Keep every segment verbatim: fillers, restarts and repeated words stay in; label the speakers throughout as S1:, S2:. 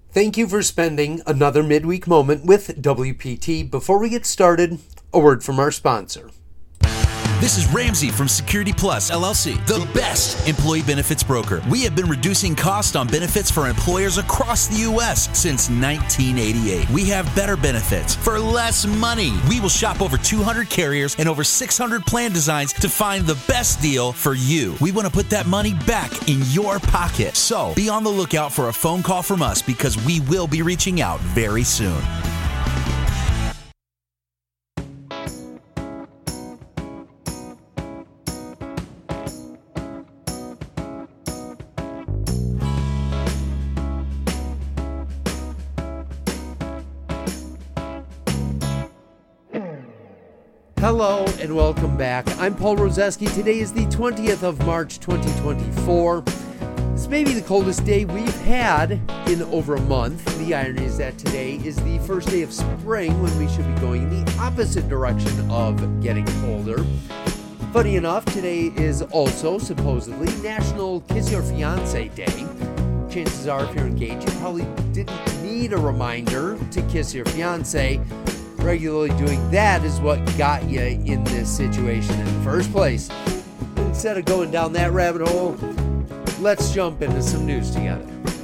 S1: Thank you for spending another midweek moment with W P T. Before we get started, a word from our sponsor.
S2: This is Ramsey from Security Plus, L L C, the best employee benefits broker. We have been reducing costs on benefits for employers across the U S since nineteen eighty-eight. We have better benefits for less money. We will shop over two hundred carriers and over six hundred plan designs to find the best deal for you. We want to put that money back in your pocket. So be on the lookout for a phone call from us because we will be reaching out very soon.
S1: Hello and welcome back. I'm Paul Rozeski. Today is the twentieth of March, twenty twenty-four. This may be the coldest day we've had in over a month. The irony is that today is the first day of spring when we should be going in the opposite direction of getting colder. Funny enough, today is also supposedly National Kiss Your Fiancé Day. Chances are if you're engaged, you probably didn't need a reminder to kiss your fiancé. Regularly doing that is what got you in this situation in the first place. Instead of going down that rabbit hole, let's jump into some news together.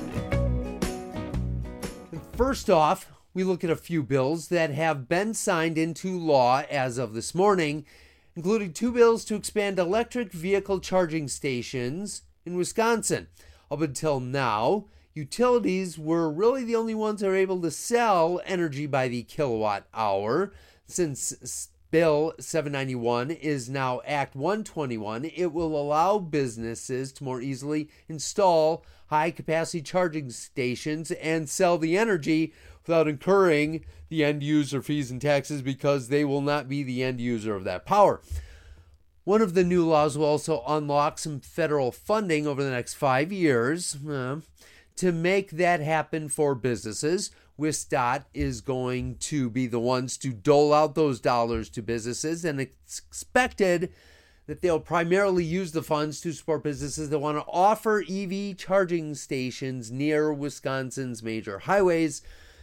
S1: First off, we look at a few bills that have been signed into law as of this morning, including two bills to expand electric vehicle charging stations in Wisconsin. Up until now, utilities were really the only ones that are able to sell energy by the kilowatt hour. Since Bill seven ninety-one is now Act one twenty-one, it will allow businesses to more easily install high-capacity charging stations and sell the energy without incurring the end user fees and taxes because they will not be the end user of that power. One of the new laws will also unlock some federal funding over the next five years. Uh, To make that happen for businesses, WisDOT is going to be the ones to dole out those dollars to businesses, and it's expected that they'll primarily use the funds to support businesses that want to offer E V charging stations near Wisconsin's major highways.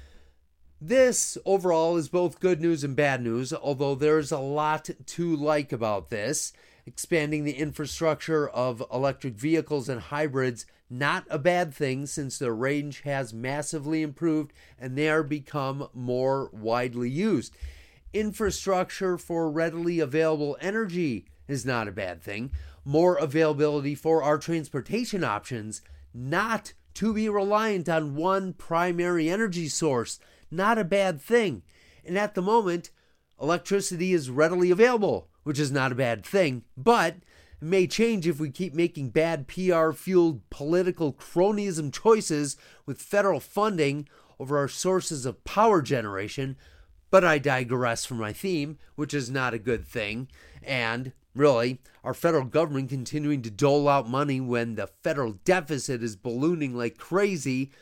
S1: This overall is both good news and bad news, although there's a lot to like about this. Expanding the infrastructure of electric vehicles and hybrids, not a bad thing since their range has massively improved and they are become more widely used. Infrastructure for readily available energy is not a bad thing. More availability for our transportation options, not to be reliant on one primary energy source, not a bad thing. And at the moment, electricity is readily available, which is not a bad thing, but it may change if we keep making bad P R-fueled political cronyism choices with federal funding over our sources of power generation. But I digress from my theme, which is not a good thing. And really, our federal government continuing to dole out money when the federal deficit is ballooning like crazy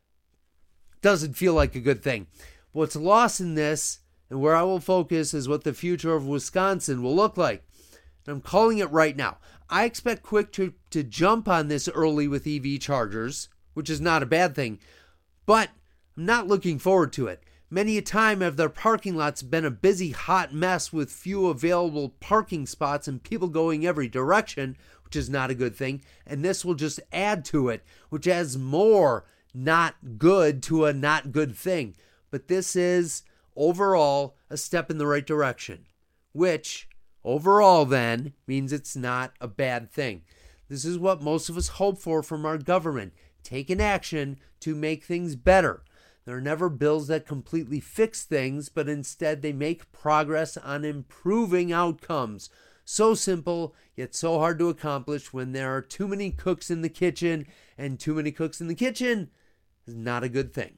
S1: doesn't feel like a good thing. What's lost in this, and where I will focus, is what the future of Wisconsin will look like. And I'm calling it right now. I expect Quick to, to jump on this early with E V chargers, which is not a bad thing, but I'm not looking forward to it. Many a time have their parking lots been a busy, hot mess with few available parking spots and people going every direction, which is not a good thing. And this will just add to it, which adds more not good to a not good thing. But this is overall a step in the right direction, which overall then means it's not a bad thing. This is what most of us hope for from our government, taking action to make things better. There are never bills that completely fix things, but instead they make progress on improving outcomes. So simple, yet so hard to accomplish when there are too many cooks in the kitchen, and too many cooks in the kitchen is not a good thing.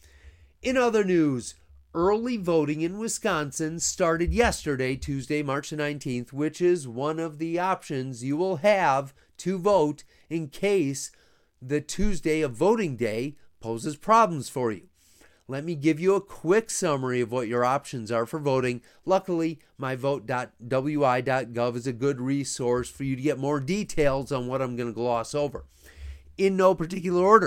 S1: In other news, early voting in Wisconsin started yesterday, Tuesday, March nineteenth, which is one of the options you will have to vote in case the Tuesday of voting day poses problems for you. Let me give you a quick summary of what your options are for voting. Luckily, my vote dot w i dot gov is a good resource for you to get more details on what I'm going to gloss over. In no particular order,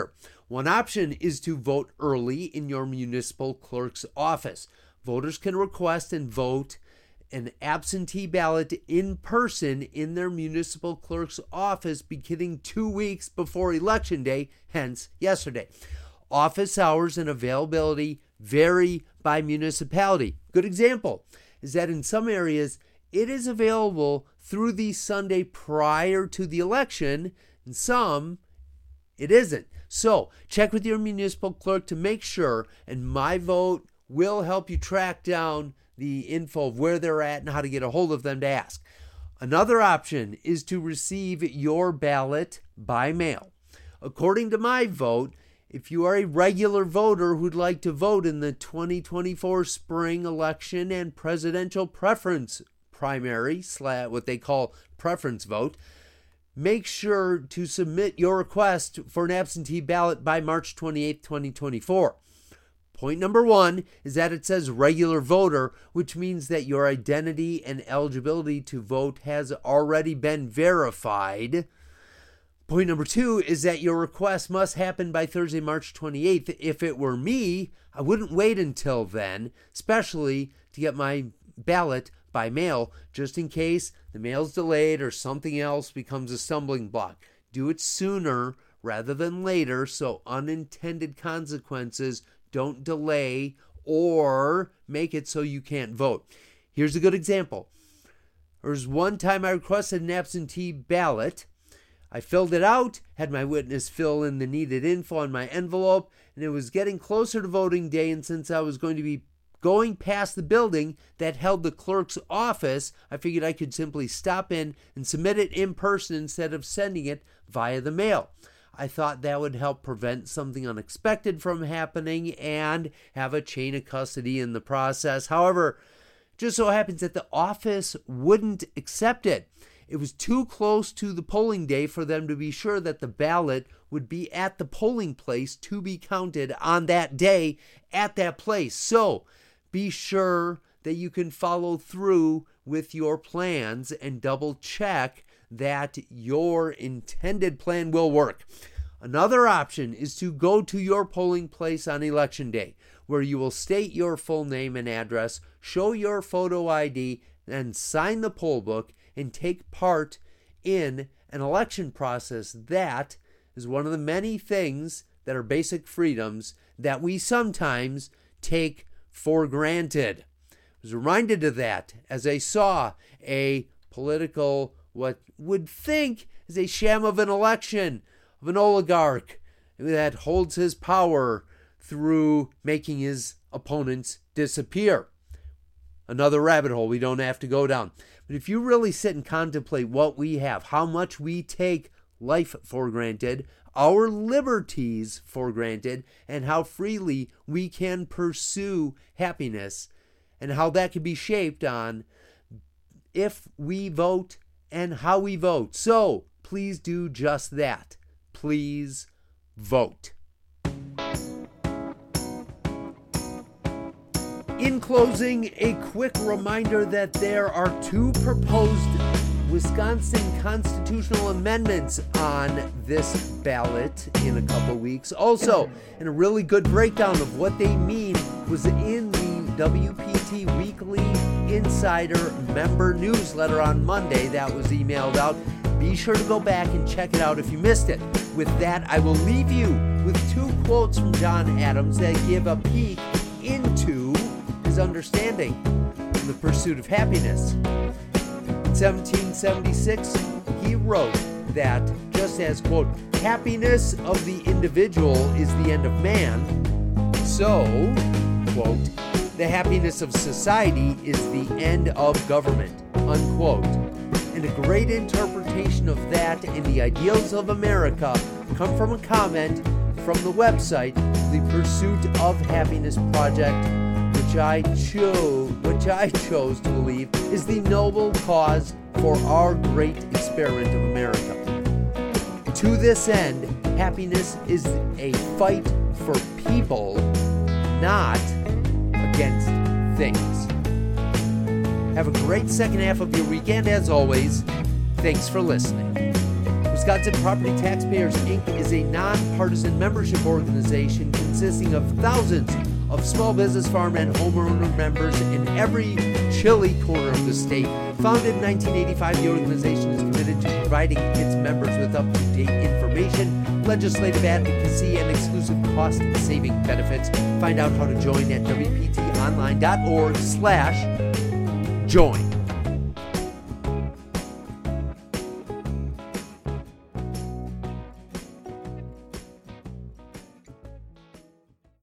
S1: One option is to vote early in your municipal clerk's office. Voters can request and vote an absentee ballot in person in their municipal clerk's office beginning two weeks before Election Day, hence yesterday. Office hours and availability vary by municipality. Good example is that in some areas it is available through the Sunday prior to the election, and some it isn't. So check with your municipal clerk to make sure, and My Vote will help you track down the info of where they're at and how to get a hold of them to ask. Another option is to receive your ballot by mail. According to My Vote, if you are a regular voter who'd like to vote in the twenty twenty-four spring election and presidential preference primary, what they call preference vote, make sure to submit your request for an absentee ballot by March twenty-eighth, twenty twenty-four. Point number one is that it says regular voter, which means that your identity and eligibility to vote has already been verified. Point number two is that your request must happen by Thursday, March twenty-eighth. If it were me, I wouldn't wait until then, especially to get my ballot by mail, just in case the mail's delayed or something else becomes a stumbling block. Do it sooner rather than later so unintended consequences don't delay or make it so you can't vote. Here's a good example. There was one time I requested an absentee ballot. I filled it out, had my witness fill in the needed info on my envelope, and it was getting closer to voting day, and since I was going to be going past the building that held the clerk's office, I figured I could simply stop in and submit it in person instead of sending it via the mail. I thought that would help prevent something unexpected from happening and have a chain of custody in the process. However, just so happens that the office wouldn't accept it. It was too close to the polling day for them to be sure that the ballot would be at the polling place to be counted on that day at that place. So be sure that you can follow through with your plans and double check that your intended plan will work. Another option is to go to your polling place on Election Day, where you will state your full name and address, show your photo I D, and sign the poll book and take part in an election process. That is one of the many things that are basic freedoms that we sometimes take for granted. I was reminded of that as I saw a political, what would think is a sham of an election of an oligarch that holds his power through making his opponents disappear. Another rabbit hole we don't have to go down. But if you really sit and contemplate what we have, how much we take life for granted, our liberties for granted, and how freely we can pursue happiness, and how that can be shaped on if we vote and how we vote. So please do just that. Please vote. In closing, a quick reminder that there are two proposed Wisconsin constitutional amendments on this ballot in a couple weeks. Also, and a really good breakdown of what they mean was in the W P T Weekly Insider member newsletter on Monday that was emailed out. Be sure to go back and check it out if you missed it. With that, I will leave you with two quotes from John Adams that give a peek into his understanding in the pursuit of happiness. In seventeen seventy-six, he wrote that just as, quote, happiness of the individual is the end of man, so, quote, the happiness of society is the end of government, unquote. And a great interpretation of that and the ideals of America come from a comment from the website, The Pursuit of Happiness Project, which I chose, which I chose to believe is the noble cause for our great experiment of America. To this end, happiness is a fight for people, not against things. Have a great second half of your weekend. As always, thanks for listening. Wisconsin Property Taxpayers, Incorporated is a nonpartisan membership organization consisting of thousands of small business, farm, and homeowner members in every chilly corner of the state. Founded in nineteen eighty-five, the organization is committed to providing its members with up-to-date information, legislative advocacy, and exclusive cost-saving benefits. Find out how to join at w p t online dot org slash join.